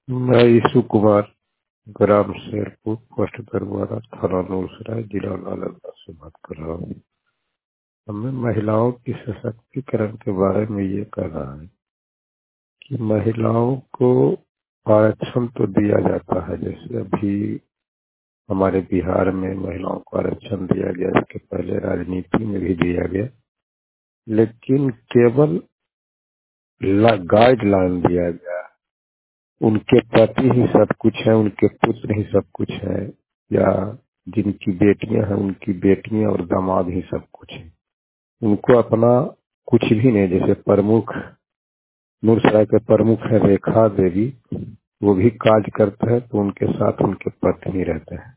मैं यीशु कुमार, ग्राम शेरपुर, पोस्ट दरबारा, थाना नूरसराय, जिला नालंदा से बात कर रहा हूँ। हमें महिलाओं की सशक्तिकरण के बारे में ये कहना है कि महिलाओं को आरक्षण तो दिया जाता है। जैसे अभी हमारे बिहार में महिलाओं को आरक्षण दिया गया, इसके पहले राजनीति में भी दिया गया, लेकिन केवल गाइडलाइन दिया गया। उनके पति ही सब कुछ है, उनके पुत्र ही सब कुछ है, या जिनकी बेटियां हैं उनकी बेटियां और दामाद ही सब कुछ है। उनको अपना कुछ भी नहीं। जैसे प्रमुख नूरसराय के प्रमुख है रेखा देवी, वो भी काज करते हैं तो उनके साथ उनके पत्नी रहते हैं।